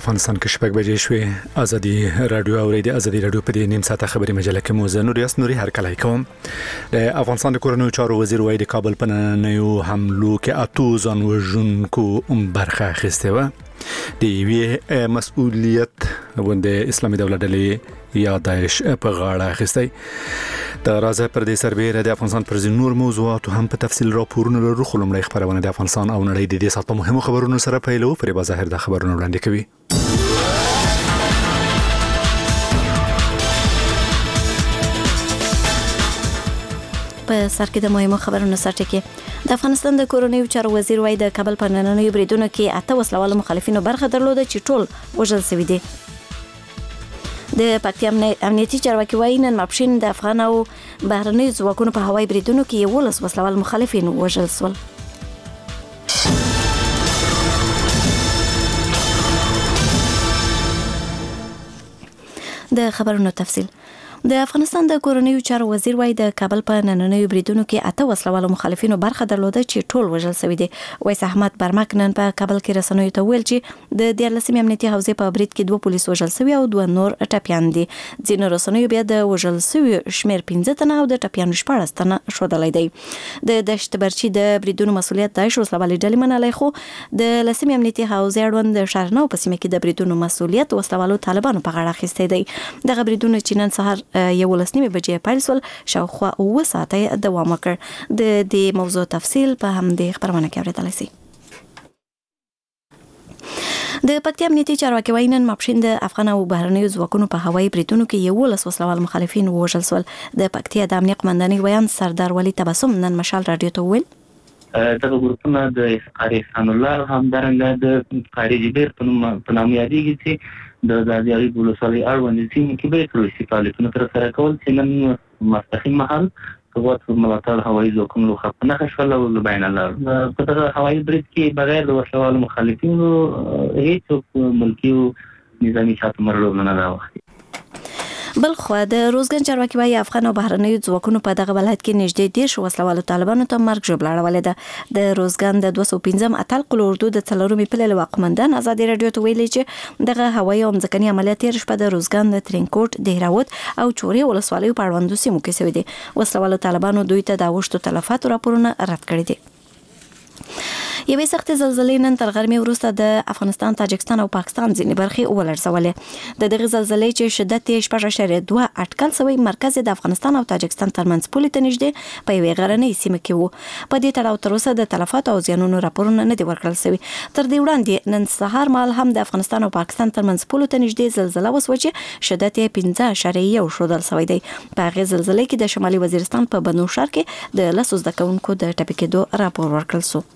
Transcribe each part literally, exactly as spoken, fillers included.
افغانستان کې شپږ بجې شوې. ازادي رادیو اوریدي ازادي رادیو په دې نیم ساعته خبري مجله کې مو زه نور یاس نوري هر کله کوم. د افغانستان د کورونو چارو وزیر وایي د کابل په نننیو حملو کې اتو ځان وژونکو برخه اخیستې وه. د یوې مسؤلیت د اسلامي دولت ډلې یا داعش په غاړه اخیستی. د راځه پر دې سربېره د افغانستان پر ځینو نور موضوعاتو هم په تفصیل راپورونه لرو، خو لومړی خبرونه د افغانستان او نړۍ د دې ساعت په مهمو خبرونو سره پیلو. فریبا ظاهر د خبرونو وړاندې کوي. په سر کې د مهمو خبرونو سرټکی. د افغانستان د کورونیو چارو وزیر وایي د کابل په نننیو بریدونو کې اته وسلوال مخالفینو برخه درلوده چې ټول وژل شوي دي. د پکتیا امنیتي چارواکي وایي نن ماپښین د افغان او بهرنیو ځواکونو په هوایي بریدونو کې یولس وسلوال مخالفین وژل شول. د خبرونو تفصیل. د افغانستان د کورونیو چارو وزیر وایي د کابل په نننیو بریدونو کې اته وسلوالو مخالفینو برخه درلوده چې ټول وژل شوي دي. وایس احمد برمک نن په کابل کې رسنیو ته ویل چې د دیارلسمې امنیتي حوزې په برید کې دوه پولیس وژل شوي او دوه نور ټپیان دي. ځینو رسنیو بیا د وژل شوي شمېر پنځه تنه او د ټپیانو شپاړس تنه ښودلی دی. د دشت برچي د بریدونو مسؤلیت داعش وسلوالې ډلې منلی، خو د لسمې امنیتي حوزې اړوند د شارنو په سیمه کې د بریدونو مسؤلیت وسلوالو طالبانو په غاړه اخیستی دی. دغه بریدونه چې نن سهار یولس نیمې بجې پیل شول شاوخوا اوه ساعته دوام وکړ. د دې موضوع تفصیل په همدې خبرونه کې اورېدلی شئ. د پکتیا امنیتي چارواکي وایي نن ماپښین د افغان او بهرنیو ځواکونو په هوایي بریدونو کې یولس وسلوال مخالفین ووژل شول. د پکتیا د امنیه قمندانۍ ویاند سردار ولی تبسم نن مشال رادیو ته وویل دغه ګروپونه د قاری خان الله همدارنګه د قاری جبیر په نامه یادېږي چې د ازادي ولسوالۍ اړوند سیمې کې به ټروریستي فعالیتونه ترسره کول چې نن ماسپښین مهال قوات ملاتړ هوایي ځواکونو لخوا په نښه شول او بین الله په دغه هوایي برید کې بغیر د وسلوالو مخالفینو هېڅوک ملکي او نظامي ساتنمرغلونه نه راوښتي. بل خو د روزګان چارواکي وایي افغان او بهرنیو ځواکونو په دغه ولایت کې نږدې دېرش وسلوالو طالبانو ته مرګ ژوبله اړولې ده. د روزګان د دوه سوه پنځم اتل قل اردو د څلورمې پلې له قمندان ازادي رادیو ته ویلي چې دغه هوایي او ځمکني عملیات تېره شپه د روزګان د ترینکوټ، دهراوت او چورې ولسوالیو په اړوندو سیمو کې شوي دي. وسلوالو طالبانو دوی ته د اوښتو تلفاتو راپورونه رد کړي دي. یوې سختې زلزلې نن تر غرمې وروسته د افغانستان، تاجکستان او پاکستان ځینې برخې ولړزولې. د دغې زلزلې چې شدت یې شپږ اعشاریه دوه اټکل شوی مرکز د افغانستان او تاجکستان ترمنځ پولې ته نږدې په یوې غرنۍ سیمه کې و. په دې تړاو تر اوسه د تلفاتو او زیانونو راپورونه نه دي ورکړل شوي. تر دې وړاندې نن سهار مهال هم د افغانستان او پاکستان ترمنځ پولو ته نږدې زلزله وسوه چې شدت یې پنځه اعشاریه یو ښودل شوی دی. په هغې زلزلې کې د شمالي وزیرستان په بنو ښار کې د لسو زده کوونکو د ټپي کېدو راپور ورکړل شو.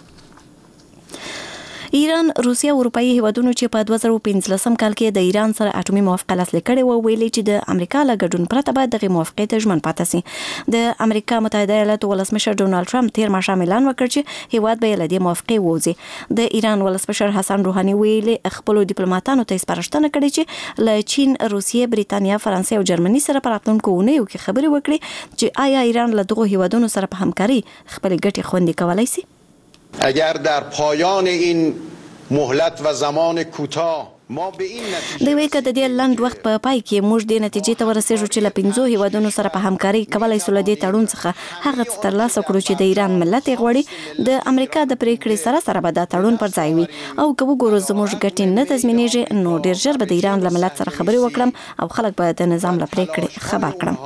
ایران، روسیه او اروپایي هیوادونو چې په دوه زره پنځلسم کال کې د ایران سره اټومي موافقه لاسلیک کړې و، ویلي چې د امریکا له ګډون پرته به دغه موافقې ته ژمن پاتې شي. د امریکا متحده ایالاتو ولسمشر ډونالد ټرمپ تیر ماښام اعلان وکړ چې هیواد به له دې موافقې ووځي. د ایران ولسمشر حسن روحاني ویلي خپلو ډیپلوماټانو ته سپارښتنه کړې چې له چین، روسیې، بریتانیا، فرانسې او جرمني سره په راتلونکو اونیو کې خبرې وکړي چې آیا ایران له دغو هیوادونو سره په همکاري خپلې ګټې خوندي کولی شي. اگر در پایان این مهلت و زمان کوتاه ما به این نتیجه دوی که د دې لنډ وخت په پای کې موږ دې نتیجې ته ورسېږو چې له پنځو هیوادونو سره په همکاري کولی شو له دې تړون څخه هغه څه ترلاسه کړو چې د ایران ملت یې غواړي، د امریکا د پریکړې سره سره به دا تړون پر ځای وي. او که وګورو زموږ ګټې نه تضمینېږي نو ډېر ژر به د ایران له ملت سره خبرې وکړم او خلک به د نظام له پریکړې خبر کړم.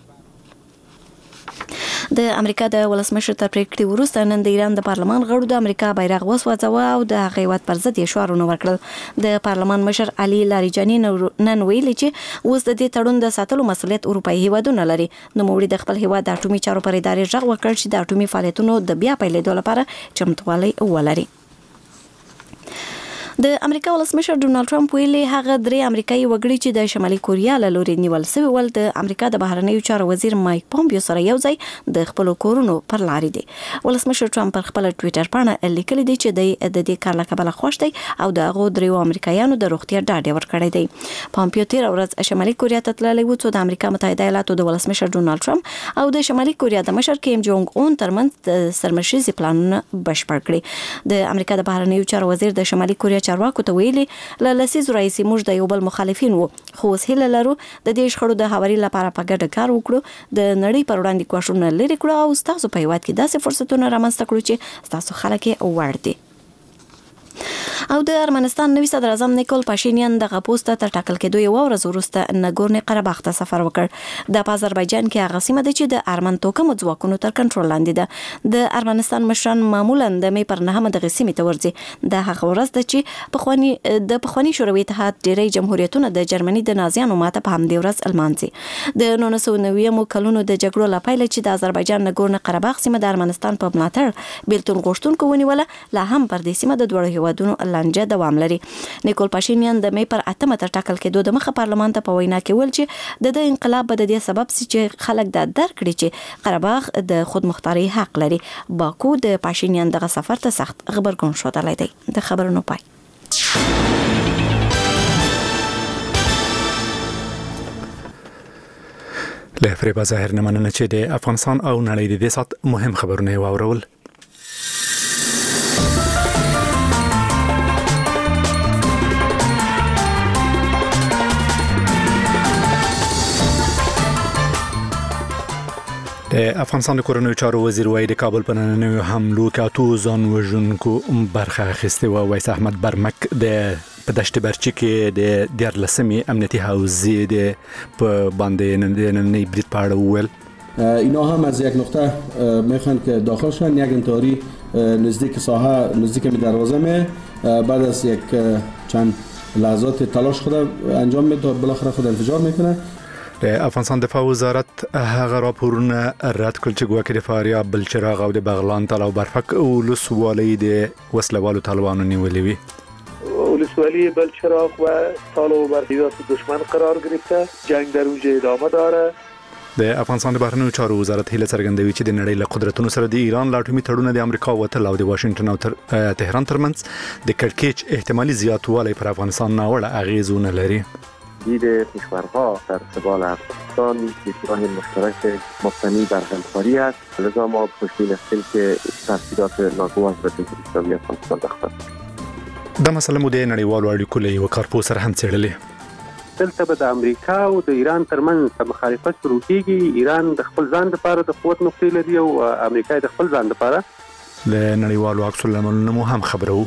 د امریکا د ولسمشر تر پریکړې وروسته نن د ایران د پارلمان غړو د امریکا بیرغ وسوځاوه او د هغې هیواد پر ضد یې شعارونه ورکړل. د پارلمان مشر علي لاریجاني نن ویلي چې اوس د دې تړون د ساتلو مسؤلیت اروپایي هیوادونه لري. نوموړي د خپل هیواد د اټومي چارو پر ادارې غږ وکړ چې د اټومي فعالیتونو د بیا پیلېدو لپاره چمتووالی ولري. د امریکا ولسمشر ډونالد ټرمپ ویلي هغه درې امریکایي وګړي چې د شمالي کوریا له لوري نیول شوي ول د امریکا د بهرنیو چارو وزیر مایک پومپیو سره یو ځای د خپلو کورونو پر لارې دي. ولسمشر ټرمپ پر خپل ټویټر پاڼه لیکلي دي چې د دې کار له کبله خوښ دی او د هغو دریو امریکایانو د روغتیا ډاډ یې ورکړی دی. پومپیو تېره ورځ شمالي کوریا ته تللی و څو د امریکا متحده ایالاتو د ولسمشر ډونالد ټرمپ او د شمالي کوریا د مشر کیم جونګ اون ترمنځ د سرمشریزې پلانونه بشپړ کړي. د امریکا د بهرنیو چارو وزیر د شمالي کوریا چارواکو ته ویلي له لسیزو راهیسې موږ د یو بل مخالفین وو خو اوس هیله لرو د دې شخړو د هواري لپاره په ګډه کار وکړو د نړۍ پر وړاندې کوښښونه لري کړو او ستاسو په هیواد کې داسې فرصتونه رامنځته کړو چې ستاسو خلک یې وړ دي. او د ارمنستان نوي صدر اعظم نیکول پاشینیان دغه پوسټ ته ټاکل کېدو یو ورځ وروسته نګورني قرهباغ ته سفر وکړ. د آذربایجان کې هغه سیمه ده چې د ارمن توکمو ځواکونو تر کنټرول لاندې ده. د ارمنستان مشران معمولا د مې پر نهمه دغه سیمې ته ورځي. د هغه ورځ ده چې پخوانی د پخوانی شوروي اتحاد ډیری جمهوریتونه د جرمني د نازیانو ماته په همدې ورځ المانځي. د نولس سوه نوي کلونو د جګړو لپاره چې د آذربایجان نګورني قرهباغ سیمه د ارمنستان په ملاتړ بیلتون غوښتونکو ونیوله، لا هم پر دې سیمه د دوه هیوادونو لانجه دوام لري. نیکول پاشینیان د مې پر اتمه تر ټاکل کېدو د مخه پارلمان ته په وینا کې ویل چې د دې انقلاب به د دې سبب سي چې خلک د درک کړي چې قرهباغ د خودمختاري حق لري. باکو د پاشینیان دغه سفر ته سخت خبرګون شوتلی دی. د خبرونو پای. له فریبا ظاهر نه مننه چې د افغانستان او نړۍ د دې سات مهم خبرونه واورول. د افغانستان د کورنیو چارو وزیر وایي د کابل په نننیو حملو کې اتو ځان وژونکو برخه اخیستې وه. ویس احمد برمک د په دشت برچی کې د دیارلسمې امنیتي حوزې د په باندې د نننی برید په اړه وویل. اینا هم از یک نقطه میخوان که داخل شن، یک انتحاری نزدیک ساحه نزدیک می دروازه می بعد از یک چند لحظات تلاش خود انجام میده تا بالاخره خود انفجار میکنه. د افغانستان دفاع وزارت هغه راپورونه رد کړل چې ګواکې د فاریاب، بلچراغ او د بغلان تل او برفک ولسوالۍ د وسلوالو طالبانو نیولې وي. ولسوالی بلچراغ و تال و برفیات دشمن قرار گرفته، جنگ در اونجا ادامه داره. د افغانستان د بهرنیو چارو وزارت هیله څرګندوي چې د نړۍ له قدرتونو سره د ایران لا اټومي تړون د امریکا وتل او د واشنگټن او تهران ترمنځ د کړکېچ احتمالي زیاتوالی پر افغانستان ناوړه اغیزونه لري. دید کشورها در قبال افغانستان دیدگاه مشترک مبتنی بر همکاری است، لذا ما خوشبین هستیم که تهدیدات ناگوار به جمهوری اسلامی افغانستان دخل. دا مسله مو د نړیوالو اړیکو له یوه کارپوه سره هم څېړلې. دلته به د امریکا او د ایران ترمنځ مخالفت شروع کېږي. ایران د خپل ځان لپاره د قوت نقطې لري او امریکا د خپل ځان لپاره. له نړیوالو عکس العملونو مو هم خبرو.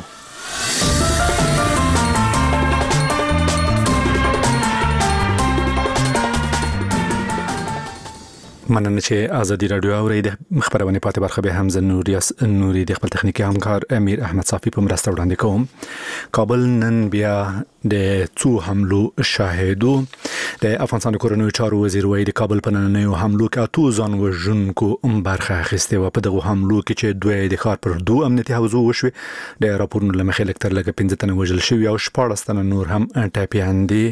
مننه چې ازادي رادیو اوري د خبرونه پاتې برخه به هم زنوریاس نوري د خپل تخنیکی همکار امیر احمد صافی په مرسته وړاندې کوم. کابل نن بیا د څو حملو شاهدو. د افغانستان د کورنیو چارو وزیر وایي د کابل په نننیو حملو کې اتو ځان وژونکو برخه اخیستې وه. په دغه حملو کې چې دوی د ښار پر دوه امنیتي حوزو وشوې. د راپورونو له مخې لږ تر لږه پنځه تنه وژل شوي او شپاړس تنه نور هم ټپیان دي.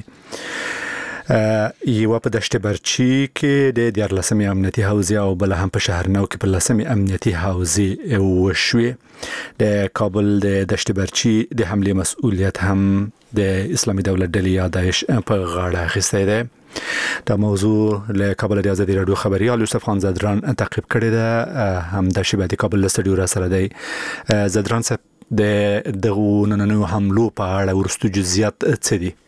یو په دشت برچی کې د دیارلسمې امنیتي حوزې او بل هم په شهرنو کې په لسمې امنیتي حوزې وشوې. د کابل د دشت برچی د حملې مسؤلیت هم د اسلامي دولت ډلې یا داعش په غاړه اخیستی دی. دا موضوع له کابل د ازادي رادیو خبريال یوسف خان زدران تعقیب کړی ده. هم د شبکې د کابل له سټډیو را سره دی. زدران صاحب د دغه نننیو حملو په اړه ورستو جزئیات څه دي؟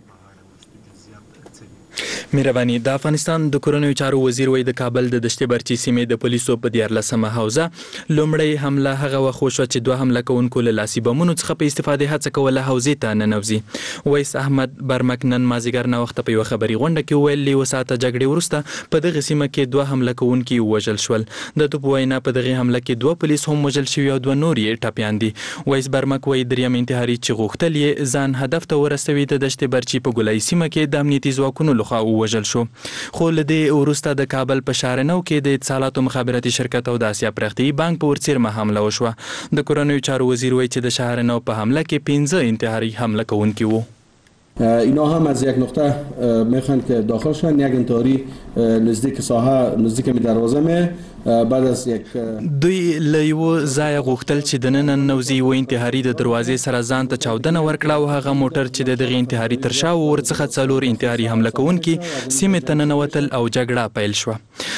مهرباني. د افغانستان د کورنیو چارو وزیر وایي د کابل د دشت برچی سیمې د پولیسو په دیارلسمه حوزه لومړی حمله هغه وخت وشوه چې دوه حمله کوونکو له لاسي بمونو څخه په استفادې هڅه کوله حوزې ته ننوځي. ویس احمد برمک نن مازدیګر ناوخته په یوه خبري غونډه کې وویل له یوه ساعته جګړې وروسته په دغه سیمه کې دوه حمله کوونکي وژل شول. د توپ وینا په دغه حمله کې دوه پولیس هم وژل شوي او دوه نور یې ټپیان دي. ویس برمک وایي دریم انتحاري چې غوښتل یې ځان هدف ته ورسوي د دشت برچی په ګولایي سیمه کې د امنیتي ځواکونو لخوا وژل شو. خو له دې وروسته د کابل په شارنو کې د اتصالاتو مخابراتي شرکت او د اسیا پرختي بانک په ورڅیرمه حمله وشوه. د کورنیو چارو وزیر وایي چې د شارنو په حمله کې پنځه انتحاري حمله کوونکي وو. اینا هم از یک نقطه میخوان که داخل شن، یک انتحاری نزدیک ساحه نزدیک می دروازه می بعد از یک دوی له یو ځای غوښتل چې د نن نوځي و انتحاري د دروازې سره ځان ته چاودنه ورکړه او هغه موټر چې د دغه انتحاري تر شا ورڅخه څلور انتحاري حمله کوونکي سیمې ته ننوتل او جګړه پیل شوه.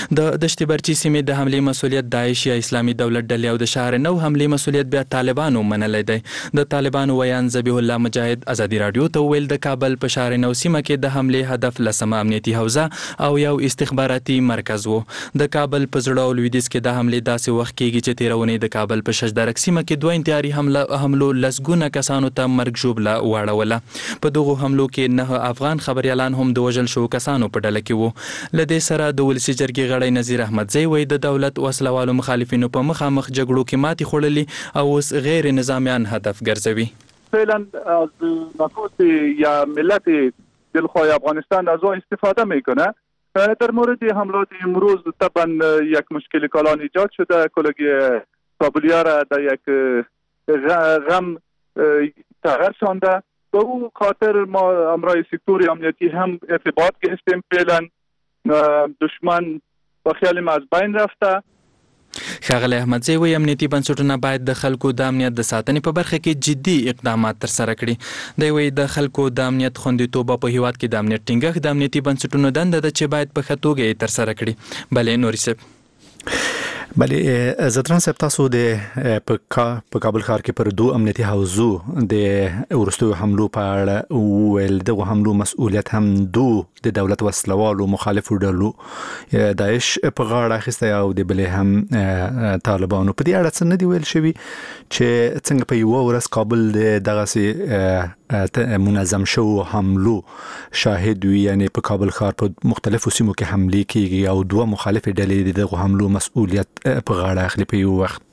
د دشت برچی سیمې د حمله مسولیت داعش یا اسلامي دولت ډلې او د شهر نو حمله مسولیت بیا طالبانو منلې دی. د طالبانو ویان ذبیح الله مجاهد ازادي رادیو ته ویل د کابل په شهر نو سیمه کې د حمله هدف لسمه امنیتي حوزه او یو استخباراتي مرکز وو. د کابل په زړه او لویدیځ کې د حمله داسې وخت کېږي چې تیرونې د کابل په ششدرک سیمه کې دوه انتحاري حمله حملو لسګونه کسانو ته مرګ ژوبله واړوله. په دغه حملو کې نه افغان خبريالان هم د وژل شو کسانو په ډله کې وو. لدې سره د ولسی جرګې غړی نذیر احمدزی وایي د دولت وسلوالو مخالفینو په مخامخ جګړو کې ماتې خوړلې او اوس غیر نظامیان هدف ګرځوي. فعلا از نفوذ یا ملت دلخواه افغانستان از آن استفاده میکنه. در مورد حملات امروز طبعا یک مشکل کلان ایجاد شده. کلگی کابلیا را در یک غم تغییر شانده. به او خاطر ما امرای سکتور امنیتی هم ارتباط گرفتیم. فعلا دشمن با خیال ما از بین رفته. ښاغلی احمدزی وایي امنیتي بنسټونه باید د خلکو د امنیت د ساتنې په برخه کې جدي اقدامات ترسره کړي. دی وایي د خلکو د امنیت خوندیتوب په هیواد کې د امنیت ټینګښت د امنیتي بنسټونو دنده ده چې باید په ښه توګه یې ترسره کړي. بلې نوري صاحب بلې زدران صاحب تاسو د په کابل ښار کې پر دوه امنیتي حوزو د وروستیو حملو په اړه وویل دغه حملو مسؤلیت هم دوه د دولت وسلوالو مخالفو ډلو داعش په غاړه اخیستی او د بلې هم طالبانو. په دې اړه څه نه دی ویل شوي چې څنګه په یوه ورځ کابل د دغسې منظم شو حملو شاهد وي، یعنی په کابل ښار په مختلفو سیمو کې حملې کیږي او دوه مخالفې ډلې د دغه حملو مسؤلیت په غاړه اخلي په یو وخت.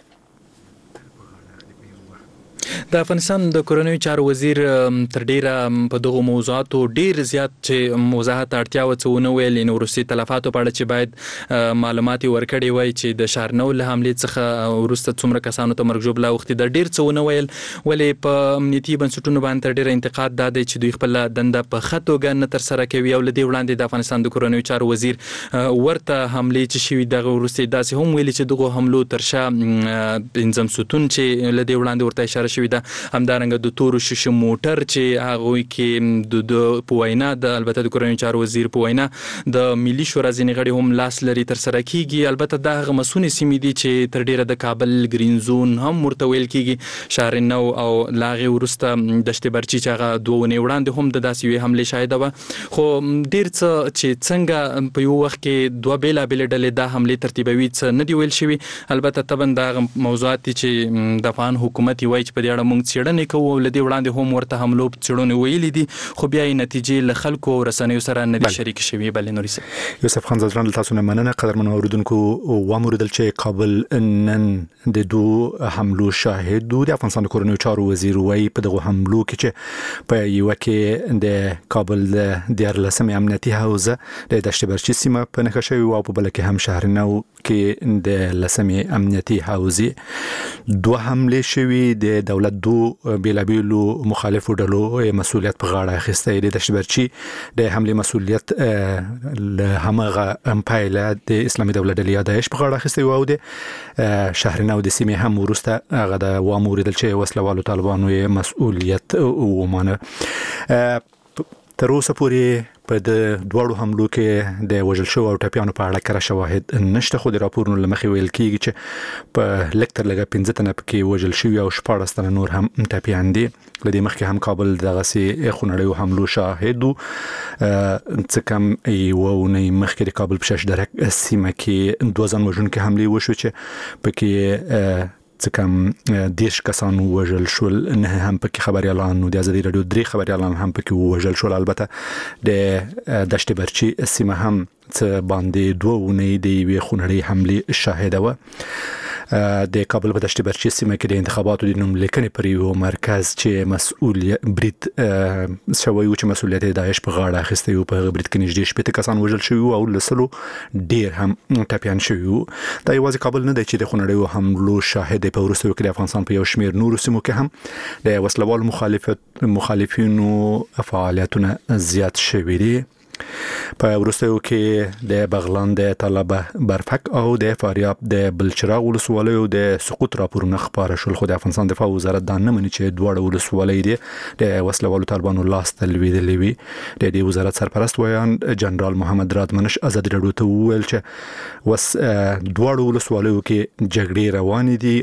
د افغانستان د کورنیو چارو وزیر تر ډیره په دغه موضوعاتو ډیر زیات چې وضاحت اړتیا و څه ونه ویل. نو وروستي تلفاتو په اړه چې باید معلومات ورکړي وای چې د شهرنو له حملې څخه وروسته څومره کسانو ته مرګ ژوبله اوښتې ده ډیر څه ونه ویل. ولې په امنیتي بنسټونو باندې تر ډیره انتقاد دا دی چې دوی خپله دنده په ښه توګه نه ترسره کوي. او له دې وړاندې د افغانستان د کورنیو چارو وزیر ورته حملې چې شوي دغه وروستي داسې هم ویلي چې دغه حملو تر شا پنځم ستون چې له دې وړاندې ورته اشاره شوې ده همدارنګه د تورو شیشه موټر چې هغوی کې د په وینا د البته د کورنیو چارو وزیر په وینا د ملي شورا ځینې غړي هم لاس لري ترسره کیږي. البته دا هغه مسونې سیمې دي چې تر ډیره د کابل ګرین زون هم ورته ویل کیږي. شهر نو او لاغې وروسته دشت برچی چې هغه دوه ونې وړاندې هم د داسې یوې حملې شاهده وه. خو ډیر څه چې څنګه په یو وخت کې دوه بېلابېلې ډلې دا حملې ترتیبوي څه نه دي ویل شوي. البته طبعا دا هغه موضوعات دي چې د افغان حکومت یې وایي چې په دې اړه موږ څېړنې کوو او له دې وړاندې هم ورته حملو څېړنې ویلي دي، خو بیا یې نتیجې له خلکو او رسنیو سره نه دي شریک شوي. بلې نوري صاحب یوسف خان زدران له تاسو نه مننه. قدرمنو اورېدونکو واوریدل چې کابل نن د دوه حملو شاهد و. د افغانستان د کورنیو چارو وزیر وایي په دغه حملو کې چې په یوه کې د کابل د دیارلسمې امنیتي حوزه د دشت برچي سیمه په نښه شوې وه او په بله کې هم شهر نو کې د لسمې امنیتي حوزې دوه حملې شوي. د دولت دوه بېلابېلو مخالفو ډلو مسؤلیت په غاړه اخیستی. د دشت برچي د حملې مسؤلیت له همغه پایله د اسلامي دولت ډلې یا داعش په غاړه اخیستی و او د شهر نو د سیمې هم وروسته هغه د واوریدل چې وسلوالو طالبانو یې مسؤلیت ومانه. تر اوسه پورې په د دواړو حملو کې د وژل شوو او ټپیانو په اړه کره شواهد نشته، خو د راپورونو له مخې ویل کېږي چې په لږ تر لږه پنځه تنه پکې وژل شوي او شپاړس تنه نور هم ټپیان دي. له دې مخکې هم کابل دغسې خونړیو حملو شاهد و. څه کم یوه اونۍ مخکې د کابل په ششدرک سیمه کې دوه ځان وژونکې حملې وشوې چې پکې څه کم دېرش کسان ووژل شول، نه هم پکې خبریالان و. د ازادي راډیو درې خبریالان هم پکې ووژل شول. البته د دشت برچي سیمه هم څه باندې دوه اونۍ د یوې خونړۍ حملې شاهده وه. د کابل په دشت برچي سیمه کې د انتخاباتو د نوم لیکنې پر یو مرکز چې مسؤلیت برید شوی و چې مسؤلیت یې داعش په غاړه اخیستی و. په هغه برید کې نږدې شپېته کسان وژل شوي وو او له سلو ډېر هم ټپیان شوي وو. دا یوازې کابل نه دی چې د خونړیو حملو شاهد دی. په وروستیو کې د افغانستان په یو شمېر نورو سیمو کې هم د وسلوالو مخالفت مخالفینو فعالیتونه زیات شوي دي. په وروستیو کې د بغلان د طلبه برفک او د فاریاب د بلچراغ ولسوالیو د سقوط راپورونه خبره شول، خو د افغانستان دفاع وزارت دا نه مني چې دواړه ولسوالۍ دي د وسلوالو طالبانو لاس ته لوېدلې وي. د دې وزارت سرپرست ویان جنرال محمد رادمنش ازادي راډیو ته وویل چې وس دواړو ولسوالیو کې جګړې روانې دي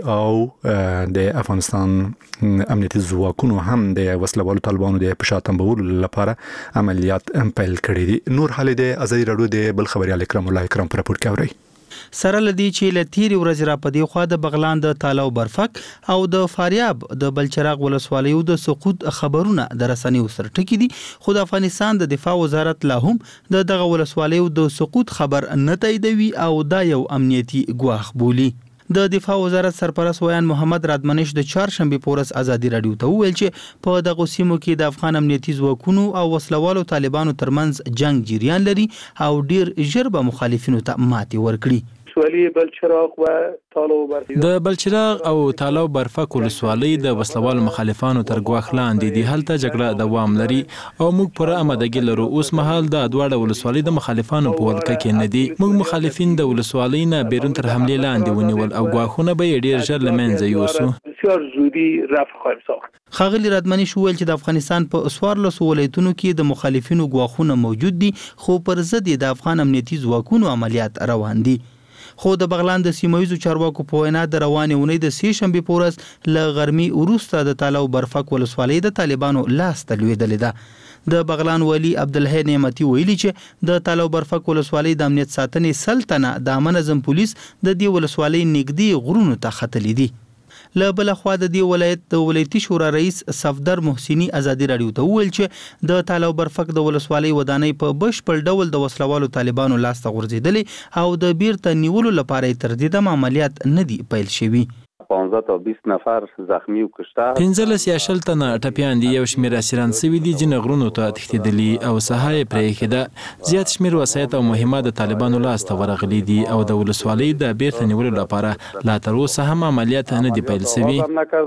او د افغانستان امنیتي ځواکونو هم د وسلوالو طالبانو د پښاتنبولو لپاره عملیات پیل کړي دي. نور حال د ازادي راډیو د بل خبريال اکرام الله اکرام پر راپور کوي. سره لدی چې لتیری ورځ را پدې خو د بغلان د تالاو برفک او د فاریاب د بلچراغ ولسوالیو د سقوط خبرونه د رسنیو سره ټکی دي، خو د افغانستان د دفاع وزارت لا هم د دغه ولسوالیو د سقوط خبر نه تاییدوي او دا یو امنیتي ګواښ بولي. د دفاع وزارت سرپرست ویان محمد رادمنش د چهارشنبه پورس ازادي راډیو ته ویل چې په دغه سیمو کې د افغان امنیتي ځواکونو او وسلوالو طالبانو ترمنځ جنگ جریان لري او ډیر ژر به مخالفینو ته ماتي ورکړي. ولسوالی بلچراغ و تالو برفک د بلچراغ او تالو برفک ولسوالۍ د وسلوال مخالفانو تر ګواښ لاندې دي. هلته جګړه دوام لري او موږ پر آمادګي لرو. اوس مهال د دواړه ولسوالۍ د مخالفانو په ولکه کې نه دي. موږ مخالفین د ولسوالۍ نه بیرون تر حمله لاندې ونیول او ګواښونه به ډیر ژر لمنځه یوسو. بسیار زودی رفع خواهیم ساخت. خاغلی رادمنی شویل چې د افغانستان په اسوارلس ولایتونو کې د مخالفینو ګواښونه موجود دي، خو پر ضد د افغان امنیتي ځواکونو عملیات روان دي. خو د بغلان د سیمایي چارواکو په وینا د روانې اونۍ د سه شنبه پورس ل غرمي وروسته د تالاو برفک ولسوالۍ د طالبانو لاس ته لوېدلې ده. د بغلان ولی عبدالحی نعمتي ویلي چې د تالاو برفک ولسوالۍ د امنیت ساتنې سلطنه د منظم پولیس د دې ولسوالۍ نږدې غرونو ته ختلې دي. له بل خوا د دې ولایت د ولایتي شورا رئیس صفدر محسنی ازادي راډیو ته ویل چې د تالاو برفک د ولسوالۍ ودانۍ په بشپړ ډول د وسلوالو طالبانو لاس ته غورځېدلې او د بیرته نیولو لپاره تر دې دمه عملیات نه دي پیل شوي. پانزده تا بیست نفر زخمی و کشته. پنځلس یا شل تنه ټپیان دي، یو شمېر اسیران سوي دي، ځینې غرونو ته تښتېدلي او ساحه یې پرېښې ده. زیات شمېر وسایط او مهمات د طالبانو لاس ته ورغلي دي او د ولسوالۍ د بیرته نیولو لپاره لا تر اوسه هم عملیات نه دي پیل سوي.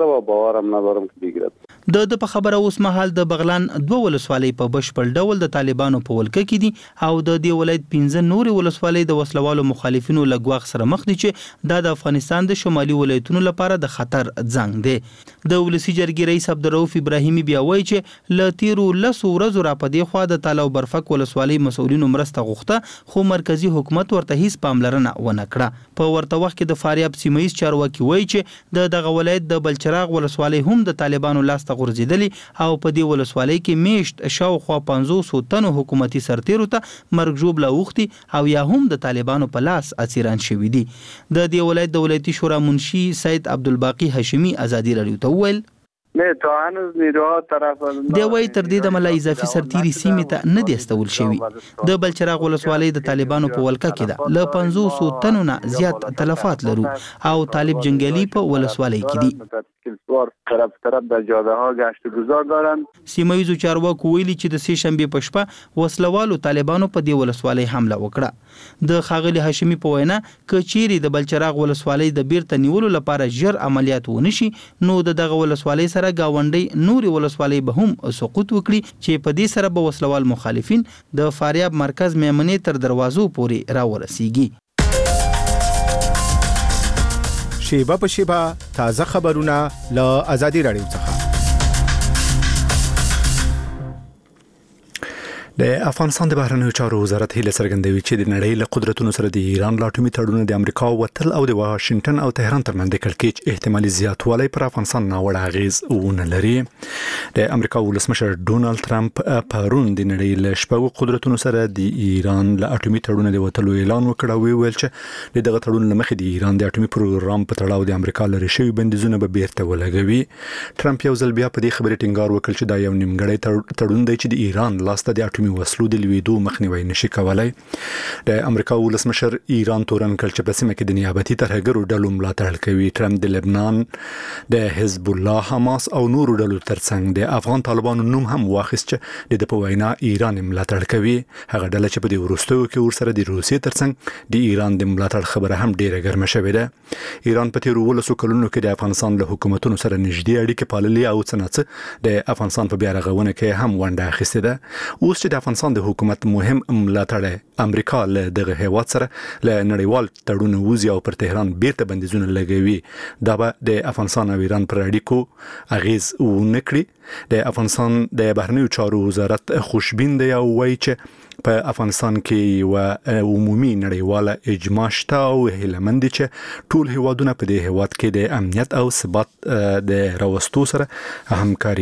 د د په خبره اوس مهال د بغلان دوه ولسوالۍ په بشپړ ډول د طالبانو په ولکه کې دي او د دې ولایت پنځه نورې ولسوالۍ د وسلوالو مخالفینو له ګواښ سره مخ دي چې دا د افغانستان د شمالي ولایتونو لپاره د خطر زنګ دی. د ولسی جرګې رئیس عبدالرؤف ابراهیمي بیا وایي چې له تیرو لسو ورځو را پدې خوا د تالاو برفک ولسوالۍ مسؤلینو مرسته غوښته، خو مرکزی حکومت ورته هیڅ پاملرنه ونه کړه. په ورته وخت کې د فاریاب سیمه ییز چارواکي وایي چې د دغه ولایت د بلچراغ ولسوالۍ هم د طالبانو لاس ته غورځېدلې او په دې ولسوالۍ کې میشت شاوخوا پنځوس تنو حکومتي سرتیرو ته مرګ ژوبله اوښتي او یا هم د طالبانو په لاس اسیران شوي دي. د دې ولایت د ولایتي شورا منشي سید عبدالباقی هاشمي ازادي راډیو ته وویل نه تا هنوز نیروها طرف دی وای تر دې د ملا اضافي سرتیري سیمې ته نه دي استول شوی. د بلچراغ ولسوالۍ د طالبانو په ولکه کې ده، له پنځوس تنو نه زیات تلفات لرو او طالب جنگلی په ولسوالۍ کې دي. طرف طرف در جاده ها گشت و گذار دارن. سیمایي چارواکو ویلي چې د سه شنبه په شپه وسلوالو طالبانو په دې ولسوالۍ حمله وکړه. د خاغلی هاشمي په وینا کچيري د بلچراغ ولسوالۍ د بیرته نیولو لپاره ژر عملیات ونشي نو د دغه ولسوالۍ سره گاونډي نوري ولسوالۍ به هم سقوط وکړي چې په دې سره به وسلوال مخالفین د فاریاب مرکز میمنې تر دروازو پورې راورسیږي. شیبه په شیبه تازه خبرونه له ازادي راډیو څخه. د افغانستان د بهرنیو چارو وزارت هیله څرګندوي چې د نړۍ له قدرتونو سره د ایران له اټومي تړون د امریکا وتل او د واشنگټن او تهران ترمنځ د کړکېچ احتمالي زیاتوالی پر افغانستان ناوړه اغیز ونه لري. د امریکا ولسمشر ډونالد ترامپ پرون د نړۍ له شپږو قدرتونو سره د ایران له اټومي تړون د وتلو اعلان وکړ او ویل چې دغه تړون لمخې د ایران د اټومي پروګرام په تړاو د امریکا لري شوی بندیزونه به بیرته ولګوي. ترامپ یو ځل بیا په دې خبرې ټینګار وکړ چې دا یو نیمګړی تړون دی چې د ایران لاسته د اټومي وسلو د لویدو مخنیوي نشي کولای. د امریکا ولسمشر ایران تورن کړ چې په سیمه کې د نیابتي ترهګرو ډلو ملاتړ کوي. ترامپ د لبنان د حزب الله، حماس او نورو ډلو ترڅنګ د افغان طالبانو نوم هم واخیست چې د په وینا ایران ملاتړ کوي. هغه ډله چې په دې وروستیو کې ورسره د روسیې ترڅنګ د ایران د ملاتړ خبره هم ډیره ګرمه شوې ده. ایران په تیرو ولسو کلونو کې د افغانستان له حکومتونو سره نږدې اړیکې پاللې او څنګه د افغانستان په بیا رغونه کې هم ونډه اخیستې ده. اوس چې د د افغانستان د حکومت مهم ملاتړ امریکا له دغه هیواد سره له نړیوال تړون وزي او پر تهران بیرته بندیزونه لګوي دا به د افغانستان او ایران پر اړیکو اغیز ونکړي د افغانستان د بهرنیو چارو وزارت خوشبین دی او وایي چې په افغانستان کې یو عمومي نړیواله اجماع شته او هیلمند دي چې ټول هیوادونه په دې هیواد کې د امنیت او ثبات د راوستو سره همکاري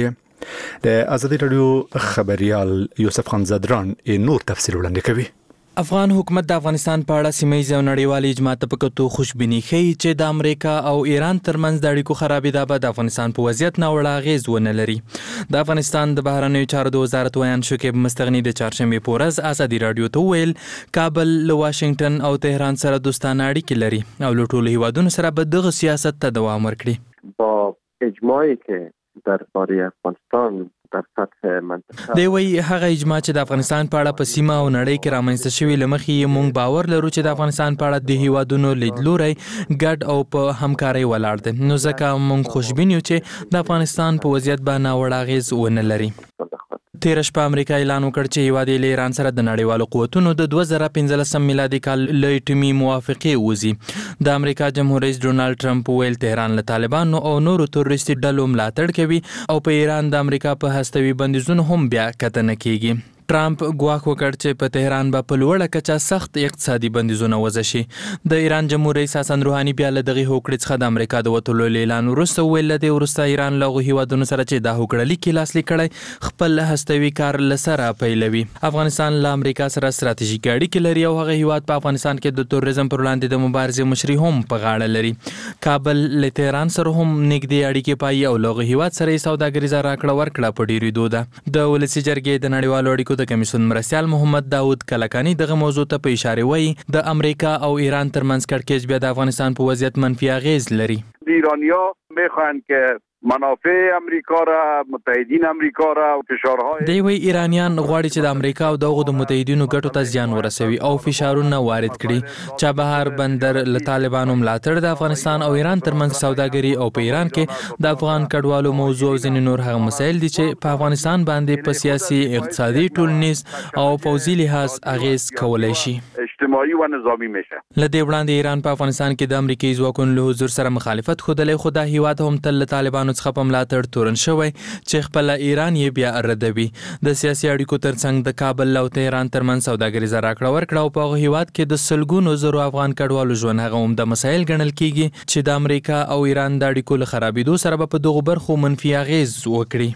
وکړي. د ازادي رادیو خبريال یوسف خان زدران نور تفصیل وړاندې کوي. افغان حکومت د افغانستان په اړه سیمه او نړیوال اجماع ته په کتو خوشبیني ښیي چې د امریکا او ایران ترمنځ د اړیکو خرابېدا به د افغانستان په وضعیت ناوړه اغیز ونه لري. د افغانستان د بهرنیو چارو د وزارت ویان شکیب مستغني د چهارشنبه په ورځ ازادي رادیو ته ویل کابل له واشنگټن او تهران سره دوستانه اړیکې لري او له ټولو هیوادونو سره به دغه سیاست ته دوام ورکړي. با اجماعی که درباره افغانستان در سطح منطقه دی وی هغه اجماع چې د افغانستان په اړه په سیمه او نړۍ کې رامنځته شوی لمخې مونږ باور لرو چې د افغانستان په اړه د هیوادونو لیدلوري ګډ او په همکاري ولاړ دي نو ځکه مونږ خوشبین یو چې د افغانستان په وضعیت باندې وړ اغیز ونه لري. تیر شپه امریکا اعلان وکړ چې هیواد یې له ایران سره د نړیوالو قوتونو د دوه زره پنځلسم میلادي کال له اټومي موافقې وزي. د امریکا جمهور رئیس ډونالد ټرمپ ویل تهران له طالبانو او نورو تروریستي ډلو ملاتړ کوي او په ایران د امریکا په هستوي بندیزونو هم بیا کتنه کیږي. ټرمپ ګواښ وکړ چې په تهران به په لوړه کچه سخت اقتصادي بندیزونه وضع شي. د ایران جمهور رئیس حسن روحاني بیا له دغه هوکړې څخه د امریکا د وتلو اعلان وروسته ویل د وروسته ایران له هیوادونو سره چې د هوکړه لیک لاسلیک کړي خپل هستوي کار لسره پیلوي. افغانستان له امریکا سره ستراتیژیک اړیکې لري او هغه هیواد په افغانستان کې د توریزم پر وړاندې د مبارزې مشري هم په غاړه لري. کابل له تهران سره هم نږدې اړیکې پای او له هیواد سره سوداګریزه راکړه ورکړه په ډیری دوده. د ولسی جرګې د نړیوالو اړیکو د کمیسیون مرستیال محمد داود کلکانی دغه موضوع ته په اشاره وایي د امریکا او ایران ترمنځ کړکېچ بیا د افغانستان په وضعیت منفي اغیز لري. ایرانیا میخوان که منافع امریکا را متحدین امریکا را فشارهای دی وی ایرانیان غواړي چې د امریکا او دغه د متحدینو ګټو ته زیان ورسوي او فشارونه وارد کړي. چابهار بندر له طالبانو ملاتړ د افغانستان او ایران ترمنځ سوداګري او په ایران کې د افغان کډوالو موضوع او ځینې نور هغه مسایل دي چې په افغانستان باندې په سیاسي اقتصادي ټولنیز او پوځي لحاظ اغیز کولای شي. اجتماعي و نظامی میشه. لدې وړاندې ایران په افغانستان کې د امریکایي ځواکونو له حضور سره مخالفت خوده خو د هیواد هم تل طالبانو څخه په ملاتړ تورن شوی چې خپل ایران یې بیا ردوي. د سیاسي اړیکو ترڅنګ د کابل او تهران ترمنځ سوداګریزه راکړه ورکړه او په هیواد کې د سلګونو زرو افغان کډوالو ژوند هغه هم د مسایل ګڼل کیږي چې د امریکا او ایران د اړیکو له خرابېدو سره په دغه برخو منفي اغیز وکړي.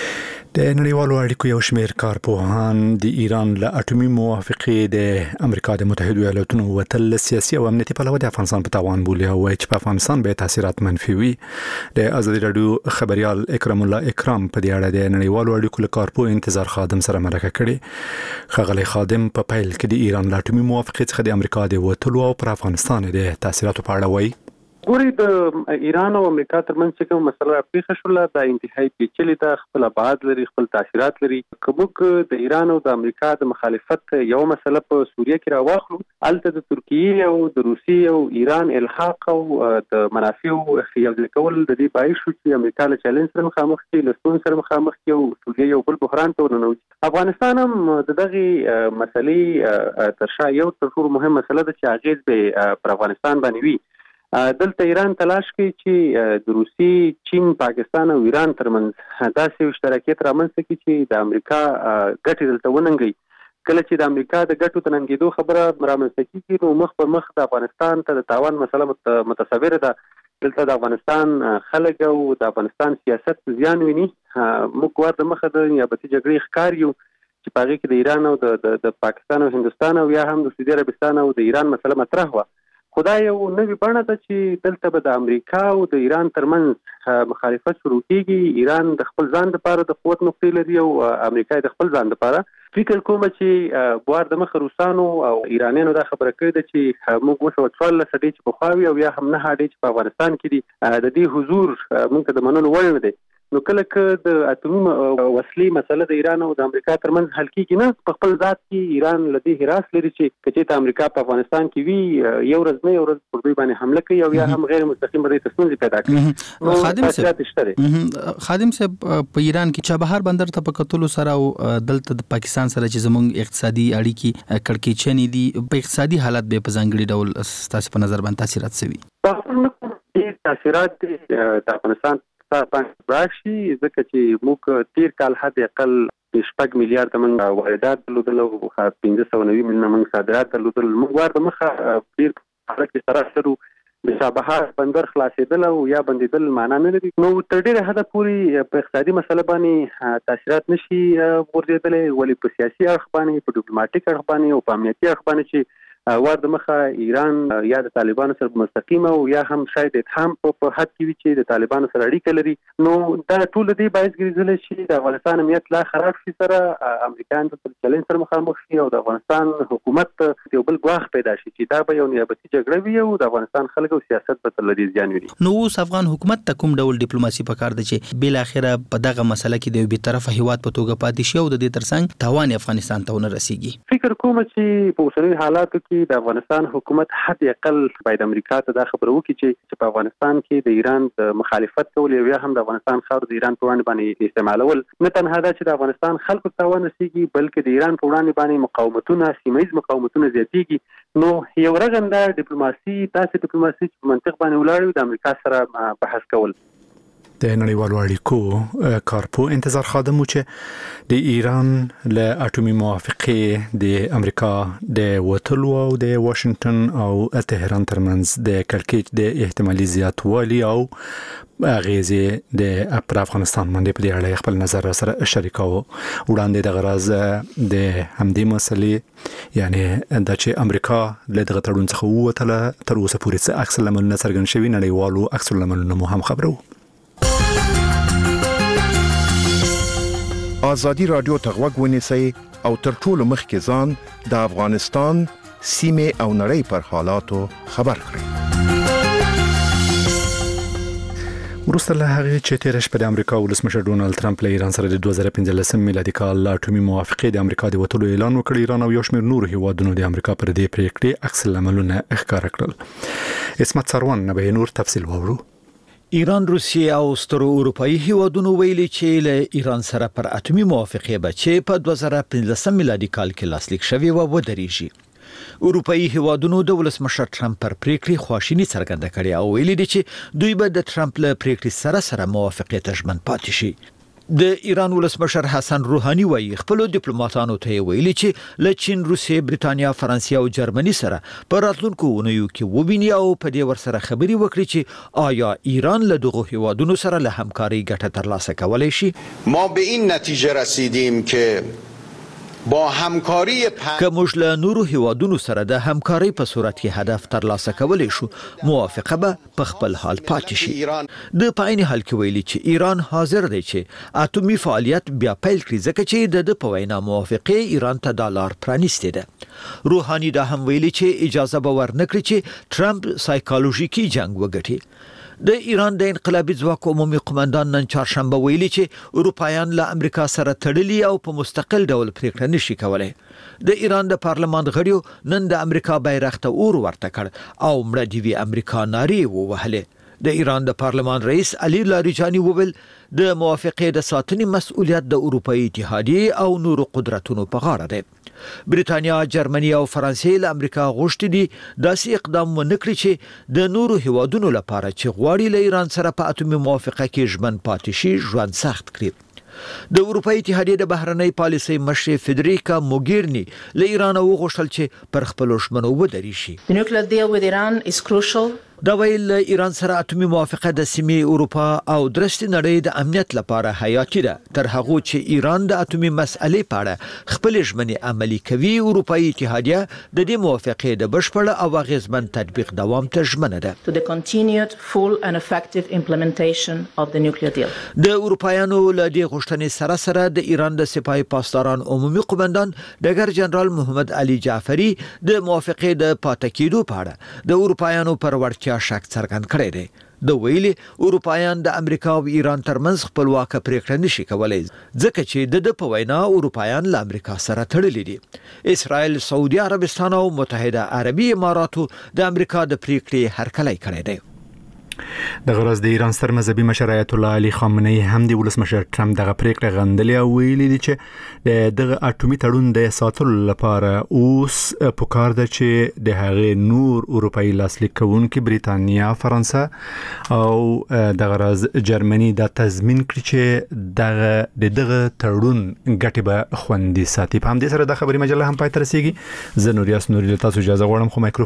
د نړیوالو اړیکو یو شمېر کارپوهان د ایران له اټومي موافقې د امریکا د متحده ایالاتونو وتل سیاسي او امنیتي پلوه د افغانستان په تاوان بولي او وایي چې په افغانستان به تاثیرات منفي وي. د ازادي رادیو خبريال اکرم الله اکرام په دې اړه د نړیوالو اړیکو له کارپوه انتظار خادم سره مرکه کړې. خغلی خادم په پیل کې د ایران له اټومي موافقې څخه د امریکا د وتلو او پر افغانستان د تاثیراتو په اړه وایي. ګوري د ایران او امریکا ترمنځ چې کوم مسله پیښه شوله د انتهایی پیچلې ده، خپل ابعاد لري، خپل تاثیرات لري. که موږ د ایران او د امریکا د مخالفت یو مسله په سوریه کې راواخلو، هلته د ترکیې او د روسیې او ایران الحاق او د منافعو یوځای کول د دې باعث شو چې امریکا له چیلنج سره مخامخ شي، له ستونزو سره مخامخ شي او سوریه یو بل بحران ته ورننوځي. افغانستان هم د دغې مسلې تر شا یو تر ټولو مهم مسله ده چې اغیز به پر افغانستان باندې وي. دلته ایران تلاش کوي چې د روسي، چین، پاکستان او ایران ترمنځ داسې اشتراکیت رامنځته کړي چې د امریکا ګټې دلته وننګوي. کله چې د امریکا د ګټو ته ننګېدو خبره رامنځته کېږي نو مخ پر مخ د افغانستان ته د تاوان مسله متصوره ده. دلته د افغانستان خلک او د افغانستان سیاست زیان ویني. موږ ورته مخه د نیابتي جګړې ښکار یو چې په هغې کې د ایران او د پاکستان او هندوستان او یا هم د سعودي عربستان او د ایران مسله مطرح وه. خو دا یو نوې بڼه ده چې دلته به د امریکا او د ایران ترمنځ مخالفت شروع کېږي. ایران د خپل ځان دپاره د قوت نقطې لري او امریکا د خپل ځان دپاره. فکر کومه چې بوار د مخه روسانو او ایرانیانو دا خبره کړې ده چې موږ اوس سوه څوارلس هډې چې پخوا وي او یا هم نهه هډې چې په افغانستان کې دي، د دې حضور موږ ته د منلو وړ نه دی. نو کله چې د اتومي وسلې مسله د ایران او د امریکا ترمنځ حل کیږي نه په خپل ذات کې ایران لدی هراس لري چې کچې ته امریکا په افغانستان کې وی یو ورځ نه یو ورځ پر دوی باندې حمله کوي او یا هم غیر مستقیم لري تصمیم پیدا کوي. خادم صاحب خادم صاحب په ایران کې چابهار بندر ته په کتلو سره او دلته د پاکستان سره چې زموږ اقتصادي اړیکې کړکېچنې دي په اقتصادي حالت به په ځانګړي ډول تاسو په نظر باندې تاثیرات سوي تاثیرات د افغانستان په راشي ځکه چې موږ تیر کال حد اقل شپږ میلیارډ تمن واردات درلودل او پنځه سوه نوي میلیونه موږ صادرات درلودل. موږ ورته مخه ډیر حالت کې سره شروع د چابهار بندر خلاصېدل او یا بندېدل معنا نه لري. نو تر ډیره حده پورې په اقتصادي مسله باندې تاثیرات نشي ورزيدلې ولې په سیاسي اړخ باندې په ډیپلوماټیک اړخ باندې او په امنیتي اړخ باندې چې ورته مخه ایران یا د طالبانو سره مستقیمه او یا هم شاید اتهام په حد کې وي چې د طالبانو سره اړیکه لري. نو دا ټول دې باعث ګرځي چې د افغانستان امنیت لا خراب شي سره امریکایان په چلنج سره مخامخ شي او د افغانستان حکومت یو بل ګواښ پیدا شي چې دا به یو نیابتي جګړه وي او د افغانستان خلک او سیاست په تل لري ځان وي. نو اوس افغان حکومت ته کوم ډول ډیپلوماسي پکار دی چې بل اخره په دغه مسله کې د یو بیطرفه هیواد په توګه پاتې شي او د دې ترڅنګ توان افغانستان ته ونه رسیږي. فکر کوم چې په اوسنۍ حالاتو کې د افغانستان حکومت حد اقل باید امریکا ته دا خبره وکړي چې په افغانستان کې د ایران د مخالفت کول یا هم د افغانستان خاور د ایران په وړاندې باندې استعمالول نه تنها دا چې د افغانستان خلکو ته ونه رسیږي بلکې د ایران په وړاندې باندې مقاومتونه سیمه ییز مقاومتونه زیاتېږي. نو یو رغنده ډیپلوماسي تاسو ډیپلوماسي په منطق باندې ولاړ د امریکا سره بحث کول. د نړیوالو اړیکو کارپو انتظار خادم و چې د ایران له اټومي موافقه د امریکا د وټلو او د واشنگټن او تهران ترمنځ د کړکېچ د احتمالي زیاتوالي او اغیزې د افغانستان باندې په دې اړه خپل نظر سره شریکاو. وړاندې د غرض د همدې مسلې یعنی د چې امریکا له دغه تړون څخه ووتله تر اوسه پورې څه عکس العملونه څرګند شوي نړیوالو عکس العملونه مو هم خبرو. آزادی رادیو تغوږ ونیسئ او تر ټولو مخکې ځان د افغانستان سیمه او نړۍ پر حالاتو خبر کړئ. وروسته له هغې چې تېره شپه د امریکا ولسمشر ډونالد ټرمپ له ایران سره د دوه زره پنځلسم میلادي کال له اټومي موافقې د امریکا د وتلو اعلان وکړ، ایران او یو شمېر نورو هیوادونو د امریکا پر دې پریکړې عکس العملونه ښکاره کړل. اسمت سروان نه به نور تفصیل واورو. ایران، روسیه او سترو اروپאי هیوادونو ویلي چې له ایران سره پر اټومي موافقه به چې په دوه زره پنځلسم میلادي کال کې لاسلیک شوی و ودرېږي. اروپאי هیوادونو د ولسمشر ټرمپ پر پریکړې خواشینی څرګنده کړې او ویلي دي چې دوی به د ټرمپ له پریکړې سره سره موافقه ته ژمن پاتې شي. د ایران ولسمشر حسن روحاني وایي خپل ډیپلوماټانو ته ویلي چې له چین، روسیې، بریټانیا، فرانسې او جرمني سره په راتلونکو اونیو کې وبیني او په دې ورسره خبري وکړي چې آیا ایران له دغه هیوادونو سره له همکاري ګټه ترلاسه کولای شي. ما به این نتیجه رسیدیم که با همکاری که موږ له نورو هیوادونو سره د همکاري په صورت کې هدف ترلاسه کولای شو، موافقه به په خپل حال پاتې شي. د پایني حال کې ویلي چې ایران حاضر دی چې اټومي فعالیت بیا پیل کړي ځکه چې د په وینا موافقه ایران ته د لار پرانیستې ده. روحاني دا هم ویلي چې اجازه به ورنکړي چې ټرمپ سایکولوژیکي جنگ وګټي. د ایران د انقلابي ځواک عمومي قومندان نن چهارشنبه ویلي چې اروپایان له امریکا سره تړلي او په مستقل ډول پریکړه نشي کولای. د ایران د پارلمان غړیو نن د امریکا بیرغ ته اور ورته کړ او مړه دی وی امریکا ناری ووهله. د ایران د پارلمان رئیس علي لاریجاني وویل د موافقه د ساتنې مسؤلیت د اروپאי اتحادیه او نورو قدرتونو په غاړه ده. بریټانیا، جرمني او فرانسې له امریکا غوښتي دي داسې اقدام ونکړي چې د نورو هیوادونو لپاره چې غواړي له ایران سره په اټومي موافقه کې ژمن پاتې شي ژوند سخت کړي. د اروپאי اتحادیه د بهرنۍ پالیسۍ مشر فدریکا موګیرني له ایران وغوښتل چې پر خپل ژمنو ودرې شي. The nuclear deal with Iran is crucial. دا ویل ایران سره اټومي موافقه د سیمې اروپا او درستي نړۍ د امنیت لپاره حیاتي ده. تر هغه چې ایران د اټومي مسئلې په اړه خپل ژمنې عملي کوي، اروپאי اتحادیه د دې موافقه د بشپړ او اغیزمن تطبیق دوام ته ژمنه ده. To the continued full and effective implementation of the nuclear deal. د اروپایانو له دې غوښتنې سره سره د ایران د سپاه پاسداران عمومي قومندان ډګر جنرال محمد علي جعفری د موافقه د پاتې کېدو په اړه د اروپایانو پر ورچ شک څرګند کړی دی. د ویلي اروپایان د امریکا او ایران ترمنځ خپلواک پریکړه نشي کولای ځکه چې د په وینا اروپایان له امریکا سره تړلي دي. اسرائیل، سعودي عربستان او متحده عربي اماراتو د امریکا د پریکړې هرکلی کړی دی. د غرض د ایران ستر مذهبي مشر آیت الله علي خامنه‌ای هم د ولسمشر ټرمپ دغه پریکړه غندلې او ویلي دي چې دغه اټومي تړون د ساتلو لپاره اوس پکار ده چې د هغه نور اروپאי لاسلیک کوونکي بریتانیا، فرانسه او د غرض جرمني د تضمین کړي چې دغه د دغه تړون ګټه به خوندي ساتي. په همدې سره د خبري مجله هم پای ته رسیدي. زه نوریاس نوري له تاسو اجازه غواړم خو